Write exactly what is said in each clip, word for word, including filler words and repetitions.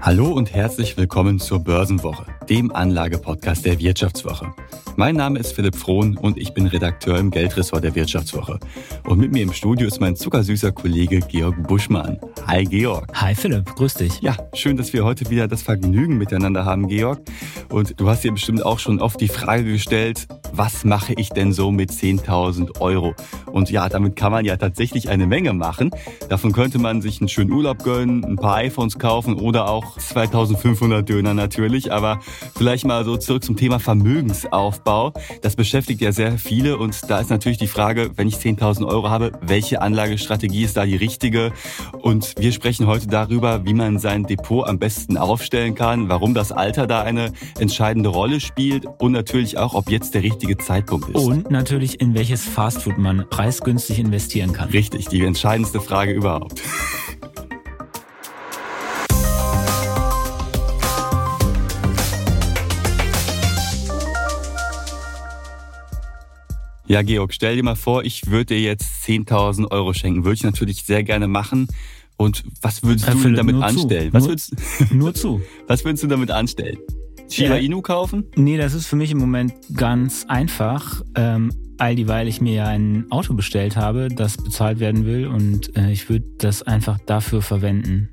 Hallo und herzlich willkommen zur Börsenwoche, dem Anlagepodcast der Wirtschaftswoche. Mein Name ist Philipp Frohn und ich bin Redakteur im Geldressort der Wirtschaftswoche. Und mit mir im Studio ist mein zuckersüßer Kollege Georg Buschmann. Hi Georg. Hi Philipp, grüß dich. Ja, schön, dass wir heute wieder das Vergnügen miteinander haben, Georg. Und du hast dir bestimmt auch schon oft die Frage gestellt, was mache ich denn so mit zehntausend Euro? Und ja, damit kann man ja tatsächlich eine Menge machen. Davon könnte man sich einen schönen Urlaub gönnen, ein paar iPhones kaufen oder auch zweitausendfünfhundert Döner natürlich. Aber vielleicht mal so zurück zum Thema Vermögensaufbau. Das beschäftigt ja sehr viele und da ist natürlich die Frage, wenn ich zehntausend Euro habe, welche Anlagestrategie ist da die richtige? Und wir sprechen heute darüber, wie man sein Depot am besten aufstellen kann, warum das Alter da eine entscheidende Rolle spielt und natürlich auch, ob jetzt der richtige Zeitpunkt ist. Und natürlich, in welches Fastfood man preisgünstig investieren kann. Richtig, die entscheidendste Frage überhaupt. Ja, Georg, stell dir mal vor, ich würde dir jetzt zehntausend Euro schenken. Würde ich natürlich sehr gerne machen. Und was würdest Herr du Philipp, damit nur anstellen? Zu. Was nur, würdest, nur zu. was würdest du damit anstellen? Shiba Inu kaufen? Nee, das ist für mich im Moment ganz einfach. Ähm, all dieweil ich mir ja ein Auto bestellt habe, das bezahlt werden will. Und äh, ich würde das einfach dafür verwenden.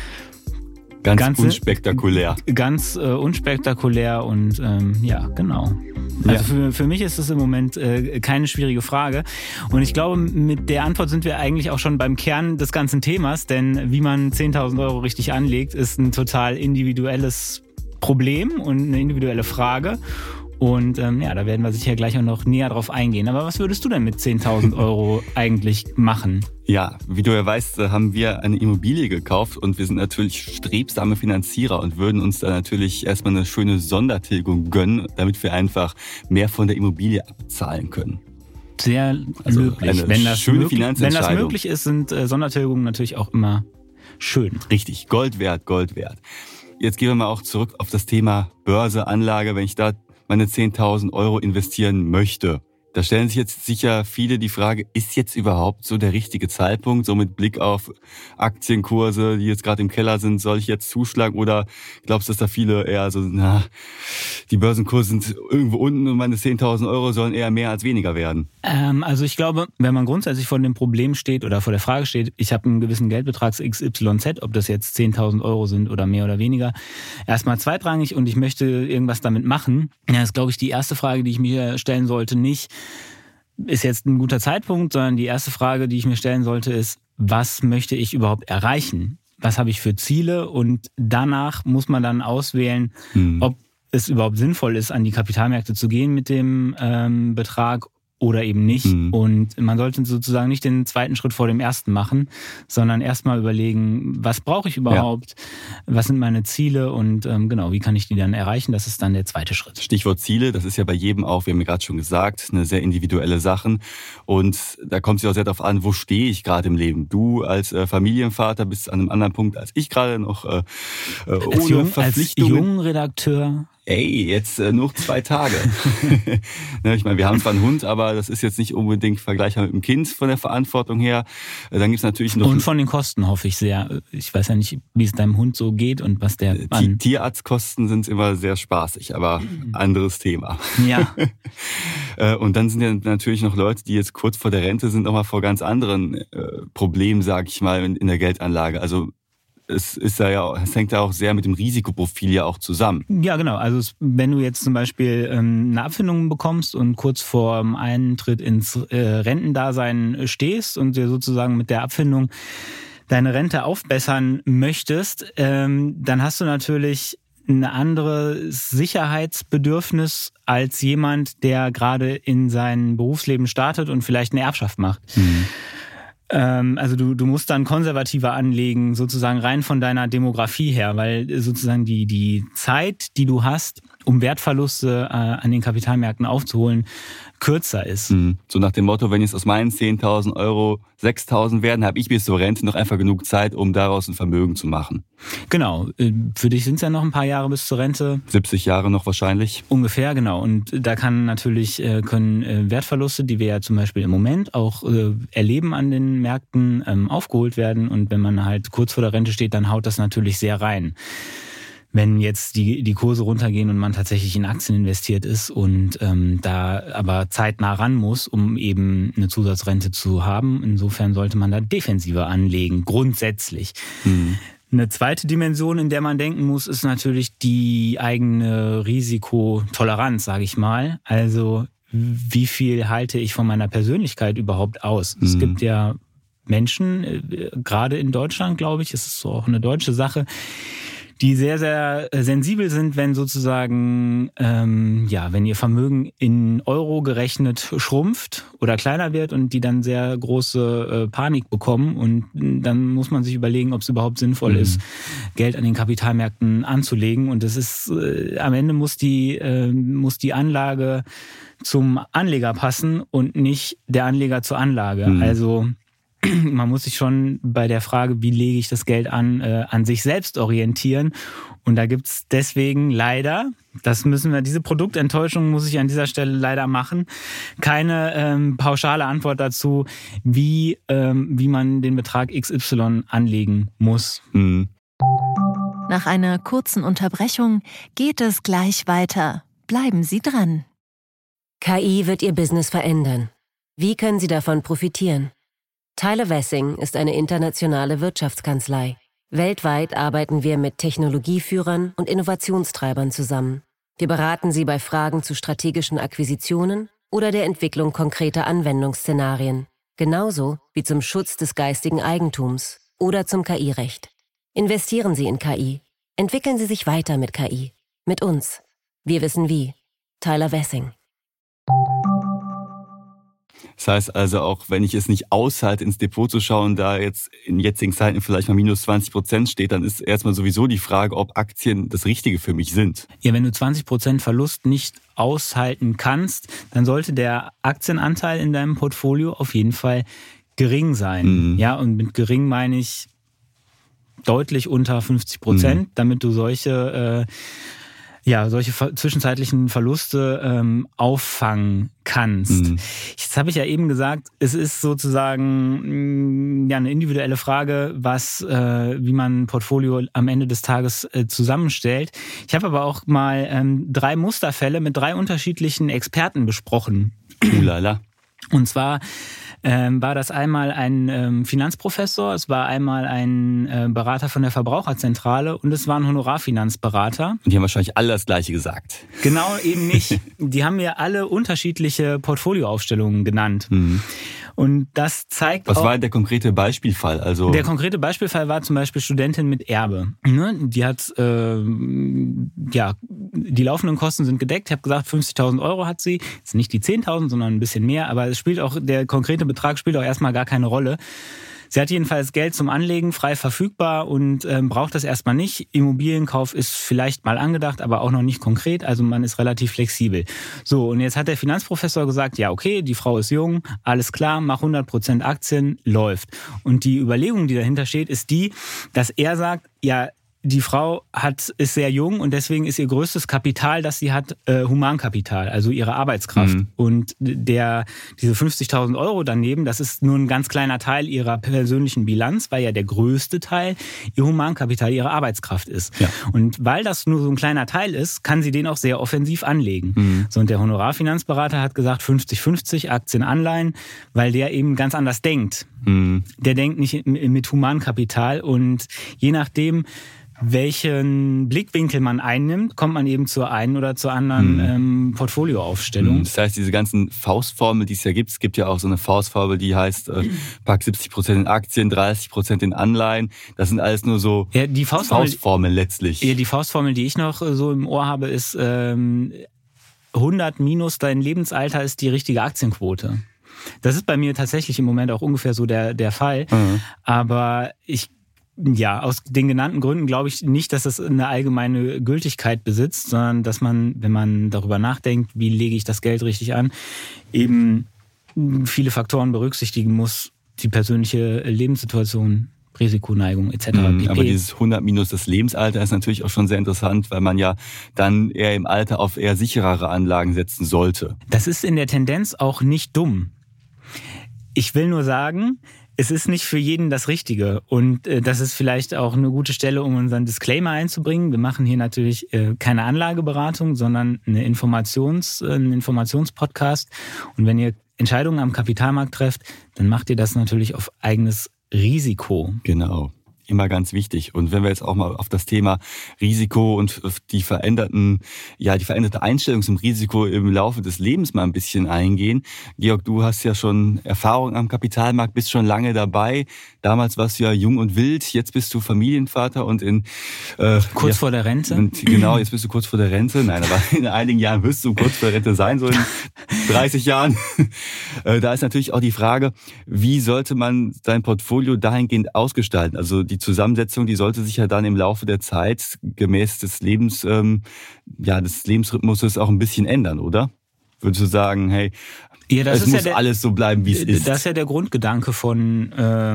Ganz Ganze, unspektakulär. Ganz äh, unspektakulär und ähm, ja, genau. Also Ja. für, für mich ist das im Moment äh, keine schwierige Frage. Und ich glaube, mit der Antwort sind wir eigentlich auch schon beim Kern des ganzen Themas. Denn wie man zehntausend Euro richtig anlegt, ist ein total individuelles Problem und eine individuelle Frage. Und ähm, ja, da werden wir sicher gleich auch noch näher drauf eingehen. Aber was würdest du denn mit zehntausend Euro eigentlich machen? Ja, wie du ja weißt, haben wir eine Immobilie gekauft und wir sind natürlich strebsame Finanzierer und würden uns da natürlich erstmal eine schöne Sondertilgung gönnen, damit wir einfach mehr von der Immobilie abzahlen können. Sehr Also löblich. eine Wenn das, schöne möglich, wenn Finanzentscheidung. das möglich ist, sind äh, Sondertilgungen natürlich auch immer schön. Richtig, Gold wert, Gold wert. Jetzt gehen wir mal auch zurück auf das Thema Börse, Anlage, wenn ich da meine zehntausend Euro investieren möchte. Da stellen sich jetzt sicher viele die Frage, ist jetzt überhaupt so der richtige Zeitpunkt, so mit Blick auf Aktienkurse, die jetzt gerade im Keller sind, soll ich jetzt zuschlagen oder glaubst du, dass da viele eher so, na, die Börsenkurse sind irgendwo unten und meine zehntausend Euro sollen eher mehr als weniger werden? Ähm, also ich glaube, wenn man grundsätzlich vor dem Problem steht oder vor der Frage steht, ich habe einen gewissen Geldbetrag X Y Z, ob das jetzt zehntausend Euro sind oder mehr oder weniger, erstmal zweitrangig und ich möchte irgendwas damit machen, ja, ist, glaube ich, die erste Frage, die ich mir stellen sollte, nicht, ist jetzt ein guter Zeitpunkt, sondern die erste Frage, die ich mir stellen sollte, ist, was möchte ich überhaupt erreichen? Was habe ich für Ziele? Und danach muss man dann auswählen, Hm. ob es überhaupt sinnvoll ist, an die Kapitalmärkte zu gehen mit dem ähm, Betrag oder eben nicht. Mhm. Und man sollte sozusagen nicht den zweiten Schritt vor dem ersten machen, sondern erstmal überlegen, was brauche ich überhaupt, ja. Was sind meine Ziele und ähm, genau, wie kann ich die dann erreichen? Das ist dann der zweite Schritt. Stichwort Ziele, das ist ja bei jedem auch, wir haben ja gerade schon gesagt, eine sehr individuelle Sache. Und da kommt es ja auch sehr darauf an, wo stehe ich gerade im Leben. Du als äh, Familienvater bist an einem anderen Punkt als ich gerade noch äh, äh, ohne als Jung, Verpflichtungen. Als Jungredakteur. Ey, jetzt äh, nur zwei Tage. Ne, ich meine, wir haben zwar einen Hund, aber das ist jetzt nicht unbedingt vergleichbar mit dem Kind von der Verantwortung her. Äh, dann gibt's natürlich noch... Und von den Kosten hoffe ich sehr. Ich weiß ja nicht, wie es deinem Hund so geht und was der... Die Tierarztkosten sind immer sehr spaßig, aber anderes Thema. Ja. Äh, und dann sind ja natürlich noch Leute, die jetzt kurz vor der Rente sind, nochmal vor ganz anderen äh, Problemen, sage ich mal, in, in der Geldanlage. Also es ist ja, es hängt ja auch sehr mit dem Risikoprofil ja auch zusammen. Ja, genau. Also es, wenn du jetzt zum Beispiel ähm, eine Abfindung bekommst und kurz vor dem Eintritt ins äh, Rentendasein stehst und dir sozusagen mit der Abfindung deine Rente aufbessern möchtest, ähm, dann hast du natürlich ein anderes Sicherheitsbedürfnis als jemand, der gerade in sein Berufsleben startet und vielleicht eine Erbschaft macht. Mhm. Also du, du musst dann konservativer anlegen, sozusagen rein von deiner Demografie her, weil sozusagen die, die Zeit, die du hast, um Wertverluste äh, an den Kapitalmärkten aufzuholen, kürzer ist. Mhm. So nach dem Motto, wenn jetzt aus meinen zehntausend Euro sechstausend werden, habe ich bis zur Rente noch einfach genug Zeit, um daraus ein Vermögen zu machen. Genau. Für dich sind es ja noch ein paar Jahre bis zur Rente. siebzig Jahre noch wahrscheinlich. Ungefähr, genau. Und da kann natürlich, können Wertverluste, die wir ja zum Beispiel im Moment auch erleben an den Märkten, aufgeholt werden. Und wenn man halt kurz vor der Rente steht, dann haut das natürlich sehr rein. Wenn jetzt die, die Kurse runtergehen und man tatsächlich in Aktien investiert ist und ähm, da aber zeitnah ran muss, um eben eine Zusatzrente zu haben. Insofern sollte man da defensiver anlegen, grundsätzlich. Mhm. Eine zweite Dimension, in der man denken muss, ist natürlich die eigene Risikotoleranz, sage ich mal. Also wie viel halte ich von meiner Persönlichkeit überhaupt aus? Mhm. Es gibt ja Menschen, äh, gerade in Deutschland, glaube ich, es ist so auch eine deutsche Sache, die sehr, sehr sensibel sind, wenn sozusagen, ähm, ja, wenn ihr Vermögen in Euro gerechnet schrumpft oder kleiner wird und die dann sehr große äh, Panik bekommen und dann muss man sich überlegen, ob es überhaupt sinnvoll mhm. ist, Geld an den Kapitalmärkten anzulegen. Und es ist, äh, am Ende muss die, äh, muss die Anlage zum Anleger passen und nicht der Anleger zur Anlage. Mhm. Also man muss sich schon bei der Frage, wie lege ich das Geld an, äh, an sich selbst orientieren. Und da gibt's deswegen leider, das müssen wir, diese Produktenttäuschung muss ich an dieser Stelle leider machen, keine ähm, pauschale Antwort dazu, wie, ähm, wie man den Betrag X Y anlegen muss. Mhm. Nach einer kurzen Unterbrechung geht es gleich weiter. Bleiben Sie dran. K I wird Ihr Business verändern. Wie können Sie davon profitieren? Tyler Wessing ist eine internationale Wirtschaftskanzlei. Weltweit arbeiten wir mit Technologieführern und Innovationstreibern zusammen. Wir beraten sie bei Fragen zu strategischen Akquisitionen oder der Entwicklung konkreter Anwendungsszenarien, genauso wie zum Schutz des geistigen Eigentums oder zum K I-Recht. Investieren Sie in K I. Entwickeln Sie sich weiter mit K I. Mit uns. Wir wissen wie. Tyler Wessing. Das heißt also, auch wenn ich es nicht aushalte, ins Depot zu schauen, da jetzt in jetzigen Zeiten vielleicht mal minus zwanzig Prozent steht, dann ist erstmal sowieso die Frage, ob Aktien das Richtige für mich sind. Ja, wenn du zwanzig Prozent Verlust nicht aushalten kannst, dann sollte der Aktienanteil in deinem Portfolio auf jeden Fall gering sein. Mhm. Ja, und mit gering meine ich deutlich unter fünfzig Prozent, mhm. damit du solche... Äh, ja, solche ver- zwischenzeitlichen Verluste ähm, auffangen kannst. Mhm. Jetzt habe ich ja eben gesagt, es ist sozusagen mh, ja eine individuelle Frage, was, äh, wie man ein Portfolio am Ende des Tages äh, zusammenstellt. Ich habe aber auch mal ähm, drei Musterfälle mit drei unterschiedlichen Experten besprochen. Ulala. Und zwar ähm, war das einmal ein ähm, Finanzprofessor, es war einmal ein äh, Berater von der Verbraucherzentrale und es war ein Honorarfinanzberater. Und die haben wahrscheinlich alle das Gleiche gesagt. Genau, eben nicht. Die haben mir alle unterschiedliche Portfolioaufstellungen genannt. Mhm. Und das zeigt Was auch... Was war der konkrete Beispielfall? Also der konkrete Beispielfall war zum Beispiel Studentin mit Erbe. Die hat, äh, ja, die laufenden Kosten sind gedeckt. Ich habe gesagt, fünfzigtausend Euro hat sie. Jetzt nicht die zehntausend, sondern ein bisschen mehr. Aber es spielt auch, der konkrete Betrag spielt auch erstmal gar keine Rolle. Sie hat jedenfalls Geld zum Anlegen, frei verfügbar und ähm, braucht das erstmal nicht. Immobilienkauf ist vielleicht mal angedacht, aber auch noch nicht konkret. Also man ist relativ flexibel. So, und jetzt hat der Finanzprofessor gesagt, ja okay, die Frau ist jung, alles klar, mach hundert Prozent Aktien, läuft. Und die Überlegung, die dahinter steht, ist die, dass er sagt, ja, die Frau hat, ist sehr jung und deswegen ist ihr größtes Kapital, das sie hat, äh, Humankapital, also ihre Arbeitskraft. Mhm. Und der, diese fünfzigtausend Euro daneben, das ist nur ein ganz kleiner Teil ihrer persönlichen Bilanz, weil ja der größte Teil ihr Humankapital, ihre Arbeitskraft ist. Ja. Und weil das nur so ein kleiner Teil ist, kann sie den auch sehr offensiv anlegen. Mhm. So, und der Honorarfinanzberater hat gesagt fünfzig fünfzig Aktien, Anleihen, weil der eben ganz anders denkt. Mhm. Der denkt nicht mit Humankapital und je nachdem, welchen Blickwinkel man einnimmt, kommt man eben zur einen oder zur anderen mhm. ähm, Portfolioaufstellung. Das heißt, diese ganzen Faustformeln, die es ja gibt, es gibt ja auch so eine Faustformel, die heißt, äh, pack siebzig Prozent in Aktien, dreißig Prozent in Anleihen. Das sind alles nur so ja, die Faustformel, Faustformeln letztlich. Ja, die Faustformel, die ich noch so im Ohr habe, ist ähm, hundert minus dein Lebensalter ist die richtige Aktienquote. Das ist bei mir tatsächlich im Moment auch ungefähr so der, der Fall. Mhm. Aber ich Ja, aus den genannten Gründen glaube ich nicht, dass das eine allgemeine Gültigkeit besitzt, sondern dass man, wenn man darüber nachdenkt, wie lege ich das Geld richtig an, eben viele Faktoren berücksichtigen muss, die persönliche Lebenssituation, Risikoneigung et cetera. Mhm, aber dieses hundert minus das Lebensalter ist natürlich auch schon sehr interessant, weil man ja dann eher im Alter auf eher sicherere Anlagen setzen sollte. Das ist in der Tendenz auch nicht dumm. Ich will nur sagen, es ist nicht für jeden das Richtige. Und äh, das ist vielleicht auch eine gute Stelle, um unseren Disclaimer einzubringen. Wir machen hier natürlich äh, keine Anlageberatung, sondern eine Informations, äh, einen Informationspodcast. Und wenn ihr Entscheidungen am Kapitalmarkt trefft, dann macht ihr das natürlich auf eigenes Risiko. Genau. Immer ganz wichtig. Und wenn wir jetzt auch mal auf das Thema Risiko und die veränderten, ja, die veränderte Einstellung zum Risiko im Laufe des Lebens mal ein bisschen eingehen. Georg, du hast ja schon Erfahrung am Kapitalmarkt, bist schon lange dabei. Damals warst du ja jung und wild, jetzt bist du Familienvater und in äh, kurz ja, vor der Rente. Und genau, jetzt bist du kurz vor der Rente. Nein, aber in einigen Jahren wirst du kurz vor der Rente sein, so in dreißig Jahren. Da ist natürlich auch die Frage, wie sollte man sein Portfolio dahingehend ausgestalten? Also die Zusammensetzung, die sollte sich ja dann im Laufe der Zeit gemäß des Lebens, ähm, ja, des Lebensrhythmuses auch ein bisschen ändern, oder? Würdest du sagen, hey, ja, das es ist muss ja der, alles so bleiben, wie es ist? Das ist ja der Grundgedanke von,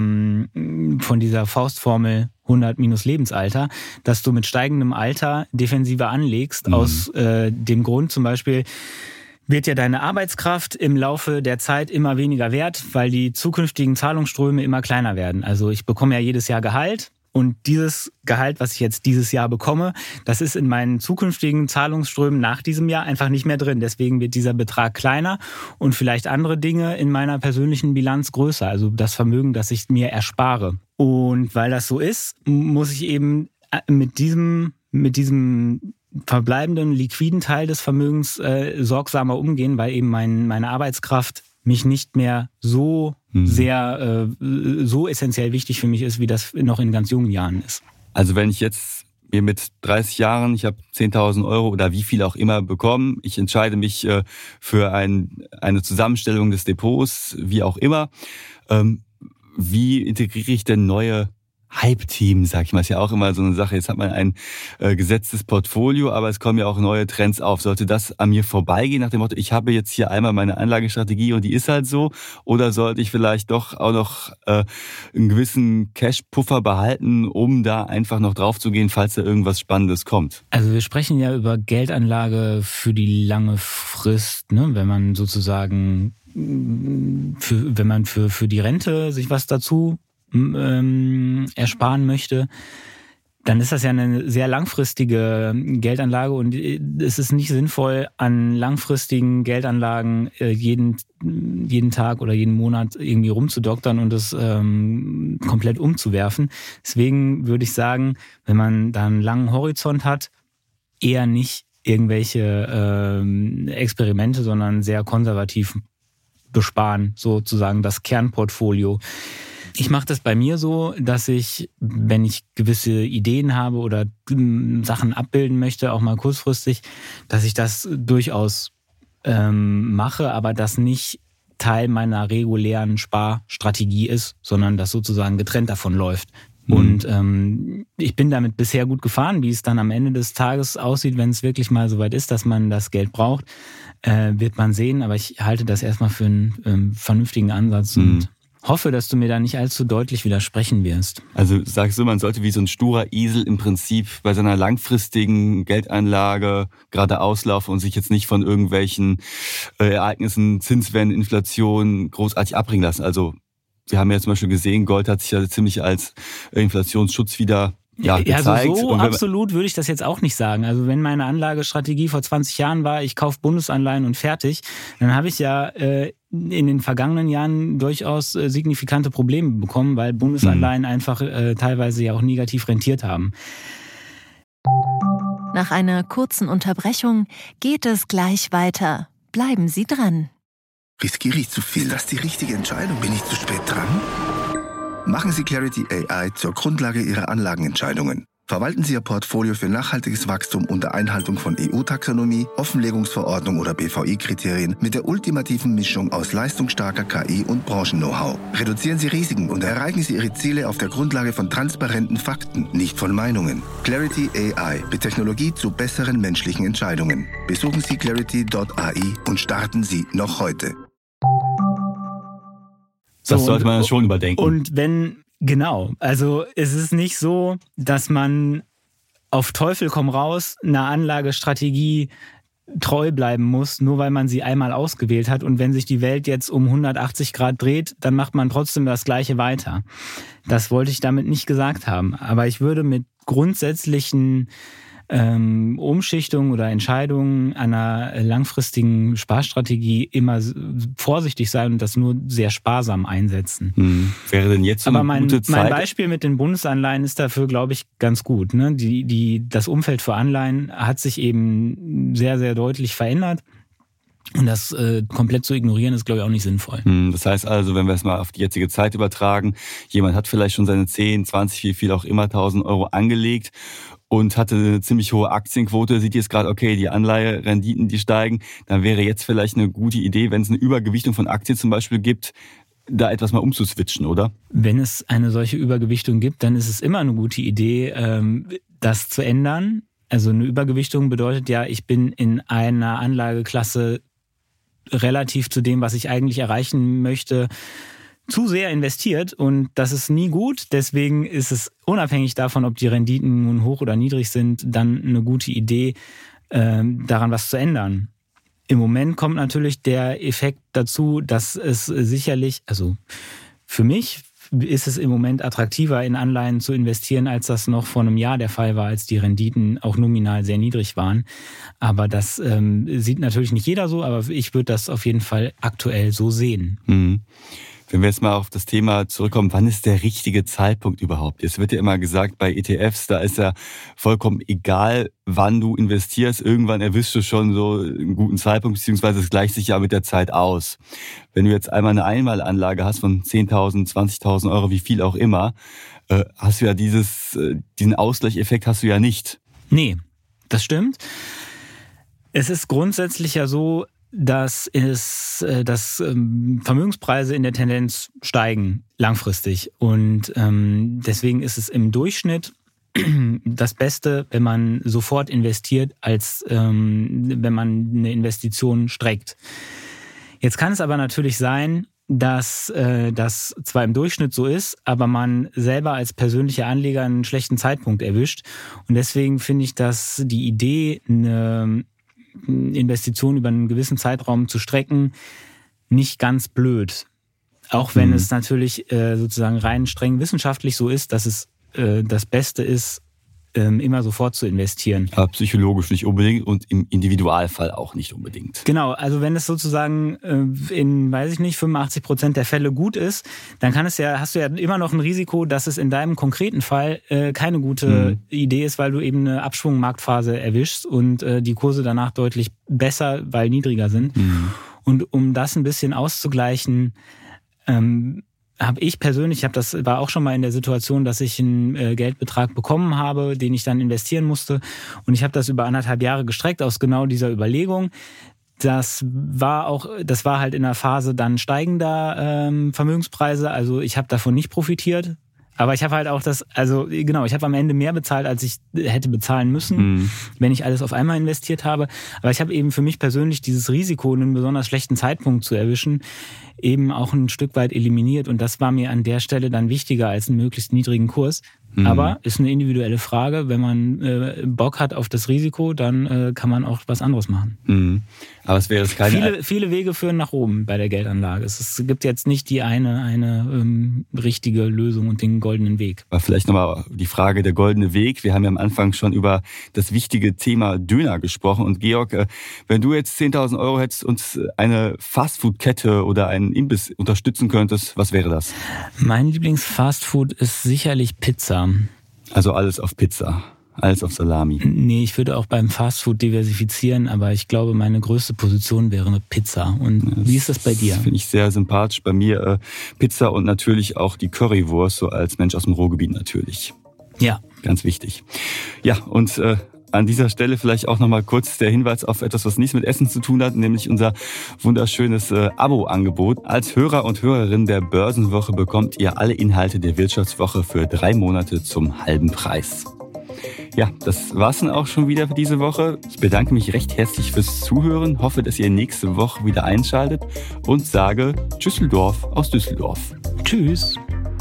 ähm, von dieser Faustformel hundert minus Lebensalter, dass du mit steigendem Alter defensiver anlegst, mhm. aus äh, dem Grund zum Beispiel, wird ja deine Arbeitskraft im Laufe der Zeit immer weniger wert, weil die zukünftigen Zahlungsströme immer kleiner werden. Also ich bekomme ja jedes Jahr Gehalt und dieses Gehalt, was ich jetzt dieses Jahr bekomme, das ist in meinen zukünftigen Zahlungsströmen nach diesem Jahr einfach nicht mehr drin. Deswegen wird dieser Betrag kleiner und vielleicht andere Dinge in meiner persönlichen Bilanz größer. Also das Vermögen, das ich mir erspare. Und weil das so ist, muss ich eben mit diesem, mit diesem verbleibenden liquiden Teil des Vermögens äh, sorgsamer umgehen, weil eben mein, meine Arbeitskraft mich nicht mehr so hm. sehr, äh, so essentiell wichtig für mich ist, wie das noch in ganz jungen Jahren ist. Also wenn ich jetzt mir mit dreißig Jahren, ich habe zehntausend Euro oder wie viel auch immer bekommen, ich entscheide mich äh, für ein, eine Zusammenstellung des Depots, wie auch immer, ähm, wie integriere ich denn neue Hype-Team, sag ich mal, ist ja auch immer so eine Sache. Jetzt hat man ein äh, gesetztes Portfolio, aber es kommen ja auch neue Trends auf. Sollte das an mir vorbeigehen nach dem Motto, ich habe jetzt hier einmal meine Anlagestrategie und die ist halt so? Oder sollte ich vielleicht doch auch noch äh, einen gewissen Cash-Puffer behalten, um da einfach noch drauf zu gehen, falls da irgendwas Spannendes kommt? Also wir sprechen ja über Geldanlage für die lange Frist, ne? Wenn man sozusagen, für, wenn man für, für die Rente sich was dazu Ähm, ersparen möchte, dann ist das ja eine sehr langfristige Geldanlage und es ist nicht sinnvoll, an langfristigen Geldanlagen jeden, jeden Tag oder jeden Monat irgendwie rumzudoktern und das ähm, komplett umzuwerfen. Deswegen würde ich sagen, wenn man da einen langen Horizont hat, eher nicht irgendwelche ähm, Experimente, sondern sehr konservativ besparen, sozusagen das Kernportfolio. Ich mache das bei mir so, dass ich, wenn ich gewisse Ideen habe oder Sachen abbilden möchte, auch mal kurzfristig, dass ich das durchaus ähm, mache, aber das nicht Teil meiner regulären Sparstrategie ist, sondern das sozusagen getrennt davon läuft. Mhm. Und ähm, ich bin damit bisher gut gefahren. Wie es dann am Ende des Tages aussieht, wenn es wirklich mal soweit ist, dass man das Geld braucht, äh, wird man sehen. Aber ich halte das erstmal für einen ähm, vernünftigen Ansatz mhm. und hoffe, dass du mir da nicht allzu deutlich widersprechen wirst. Also sagst du, man sollte wie so ein sturer Esel im Prinzip bei seiner langfristigen Geldanlage geradeaus laufen und sich jetzt nicht von irgendwelchen äh, Ereignissen, Zinswende, Inflation großartig abbringen lassen. Also wir haben ja zum Beispiel gesehen, Gold hat sich ja ziemlich als Inflationsschutz wieder ja, gezeigt. Also so absolut würde ich das jetzt auch nicht sagen. Also wenn meine Anlagestrategie vor zwanzig Jahren war, ich kaufe Bundesanleihen und fertig, dann habe ich ja äh, in den vergangenen Jahren durchaus äh, signifikante Probleme bekommen, weil Bundesanleihen mhm. einfach äh, teilweise ja auch negativ rentiert haben. Nach einer kurzen Unterbrechung geht es gleich weiter. Bleiben Sie dran. Riskiere ich zu viel? Das ist die richtige Entscheidung. Bin ich zu spät dran? Machen Sie Clarity A I zur Grundlage Ihrer Anlagenentscheidungen. Verwalten Sie Ihr Portfolio für nachhaltiges Wachstum unter Einhaltung von E U-Taxonomie, Offenlegungsverordnung oder B V I-Kriterien mit der ultimativen Mischung aus leistungsstarker K I und Branchen-Know-how. Reduzieren Sie Risiken und erreichen Sie Ihre Ziele auf der Grundlage von transparenten Fakten, nicht von Meinungen. Clarity A I, mit Technologie zu besseren menschlichen Entscheidungen. Besuchen Sie clarity Punkt A I und starten Sie noch heute. Das So, sollte man und, schon überdenken. Und wenn, genau, also es ist nicht so, dass man auf Teufel komm raus einer Anlagestrategie treu bleiben muss, nur weil man sie einmal ausgewählt hat. Und wenn sich die Welt jetzt um hundertachtzig Grad dreht, dann macht man trotzdem das Gleiche weiter. Das wollte ich damit nicht gesagt haben. Aber ich würde mit grundsätzlichen ähm, Umschichtungen oder Entscheidungen einer langfristigen Sparstrategie immer vorsichtig sein und das nur sehr sparsam einsetzen. Hm. Wäre denn jetzt so eine Aber mein, gute Zeit? mein Beispiel mit den Bundesanleihen ist dafür, glaube ich, ganz gut. Ne? Die, die, das Umfeld für Anleihen hat sich eben sehr, sehr deutlich verändert. Und das äh, komplett zu ignorieren, ist, glaube ich, auch nicht sinnvoll. Das heißt also, wenn wir es mal auf die jetzige Zeit übertragen, jemand hat vielleicht schon seine zehn, zwanzig, wie viel auch immer, tausend Euro angelegt und hatte eine ziemlich hohe Aktienquote, sieht jetzt gerade, okay, die Anleiherenditen, die steigen, dann wäre jetzt vielleicht eine gute Idee, wenn es eine Übergewichtung von Aktien zum Beispiel gibt, da etwas mal umzuswitchen, oder? Wenn es eine solche Übergewichtung gibt, dann ist es immer eine gute Idee, ähm, das zu ändern. Also eine Übergewichtung bedeutet ja, ich bin in einer Anlageklasse relativ zu dem, was ich eigentlich erreichen möchte, zu sehr investiert und das ist nie gut. Deswegen ist es unabhängig davon, ob die Renditen nun hoch oder niedrig sind, dann eine gute Idee, ähm, daran was zu ändern. Im Moment kommt natürlich der Effekt dazu, dass es sicherlich, also für mich ist es im Moment attraktiver, in Anleihen zu investieren, als das noch vor einem Jahr der Fall war, als die Renditen auch nominal sehr niedrig waren. Aber das ähm, sieht natürlich nicht jeder so, aber ich würde das auf jeden Fall aktuell so sehen. Mhm. Wenn wir jetzt mal auf das Thema zurückkommen, wann ist der richtige Zeitpunkt überhaupt? Jetzt wird ja immer gesagt, bei E T Fs, da ist ja vollkommen egal, wann du investierst. Irgendwann erwischst du schon so einen guten Zeitpunkt, beziehungsweise es gleicht sich ja mit der Zeit aus. Wenn du jetzt einmal eine Einmalanlage hast von zehntausend, zwanzigtausend Euro, wie viel auch immer, hast du ja dieses, diesen Ausgleicheffekt hast du ja nicht. Nee, das stimmt. Es ist grundsätzlich ja so, dass, es, dass Vermögenspreise in der Tendenz steigen langfristig. Und ähm, deswegen ist es im Durchschnitt das Beste, wenn man sofort investiert, als ähm, wenn man eine Investition streckt. Jetzt kann es aber natürlich sein, dass äh, das zwar im Durchschnitt so ist, aber man selber als persönlicher Anleger einen schlechten Zeitpunkt erwischt. Und deswegen finde ich, dass die Idee, eine Investitionen über einen gewissen Zeitraum zu strecken, nicht ganz blöd. Auch wenn mhm. es natürlich äh, sozusagen rein streng wissenschaftlich so ist, dass es äh, das Beste ist, ähm, immer sofort zu investieren. Aber psychologisch nicht unbedingt und im Individualfall auch nicht unbedingt. Genau, also wenn es sozusagen äh, in, weiß ich nicht, fünfundachtzig Prozent der Fälle gut ist, dann kann es ja, hast du ja immer noch ein Risiko, dass es in deinem konkreten Fall äh, keine gute mhm. Idee ist, weil du eben eine Abschwung-Marktphase erwischst und äh, die Kurse danach deutlich besser, weil niedriger sind. Mhm. Und um das ein bisschen auszugleichen, ähm, habe ich persönlich, ich habe das war auch schon mal in der Situation, dass ich einen äh, Geldbetrag bekommen habe, den ich dann investieren musste, und ich habe das über anderthalb Jahre gestreckt aus genau dieser Überlegung. Das war auch, das war halt in der Phase dann steigender ähm, Vermögenspreise, also ich habe davon nicht profitiert. Aber ich habe halt auch das, also genau, ich habe am Ende mehr bezahlt, als ich hätte bezahlen müssen, mhm. wenn ich alles auf einmal investiert habe. Aber ich habe eben für mich persönlich dieses Risiko, einen besonders schlechten Zeitpunkt zu erwischen, eben auch ein Stück weit eliminiert. Und das war mir an der Stelle dann wichtiger als einen möglichst niedrigen Kurs. Mhm. Aber ist eine individuelle Frage. Wenn man äh, Bock hat auf das Risiko, dann äh, kann man auch was anderes machen. Mhm. Aber es wäre keine... Viele, viele Wege führen nach oben bei der Geldanlage. Es, es gibt jetzt nicht die eine, eine ähm, richtige Lösung und den goldenen Weg. Aber vielleicht nochmal die Frage der goldene Weg. Wir haben ja am Anfang schon über das wichtige Thema Döner gesprochen. Und Georg, wenn du jetzt zehntausend Euro hättest und eine Fastfood-Kette oder einen Imbiss unterstützen könntest, was wäre das? Mein Lieblings-Fastfood ist sicherlich Pizza. Also alles auf Pizza, alles auf Salami. Nee, ich würde auch beim Fastfood diversifizieren, aber ich glaube, meine größte Position wäre eine Pizza. Und das wie ist das bei dir? Das finde ich sehr sympathisch. Bei mir äh, Pizza und natürlich auch die Currywurst, so als Mensch aus dem Ruhrgebiet natürlich. Ja. Ganz wichtig. Ja, und äh, an dieser Stelle vielleicht auch nochmal kurz der Hinweis auf etwas, was nichts mit Essen zu tun hat, nämlich unser wunderschönes äh, Abo-Angebot. Als Hörer und Hörerin der Börsenwoche bekommt ihr alle Inhalte der Wirtschaftswoche für drei Monate zum halben Preis. Ja, das war's dann auch schon wieder für diese Woche. Ich bedanke mich recht herzlich fürs Zuhören, hoffe, dass ihr nächste Woche wieder einschaltet und sage Tschüsseldorf aus Düsseldorf. Tschüss.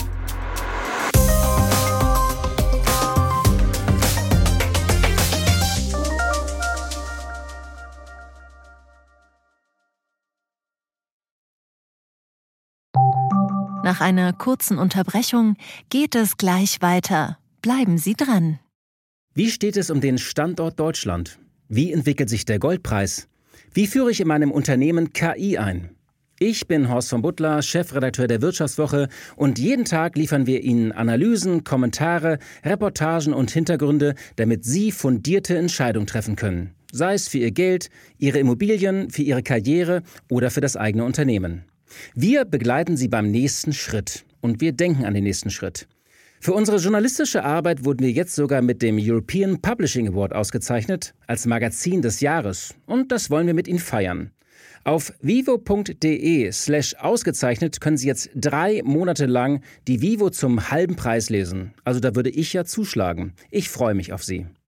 Nach einer kurzen Unterbrechung geht es gleich weiter. Bleiben Sie dran. Wie steht es um den Standort Deutschland? Wie entwickelt sich der Goldpreis? Wie führe ich in meinem Unternehmen K I ein? Ich bin Horst von Butler, Chefredakteur der Wirtschaftswoche, und jeden Tag liefern wir Ihnen Analysen, Kommentare, Reportagen und Hintergründe, damit Sie fundierte Entscheidungen treffen können. Sei es für Ihr Geld, Ihre Immobilien, für Ihre Karriere oder für das eigene Unternehmen. Wir begleiten Sie beim nächsten Schritt und wir denken an den nächsten Schritt. Für unsere journalistische Arbeit wurden wir jetzt sogar mit dem European Publishing Award ausgezeichnet als Magazin des Jahres, und das wollen wir mit Ihnen feiern. Auf vivo.de slash ausgezeichnet können Sie jetzt drei Monate lang die Vivo zum halben Preis lesen. Also da würde ich ja zuschlagen. Ich freue mich auf Sie.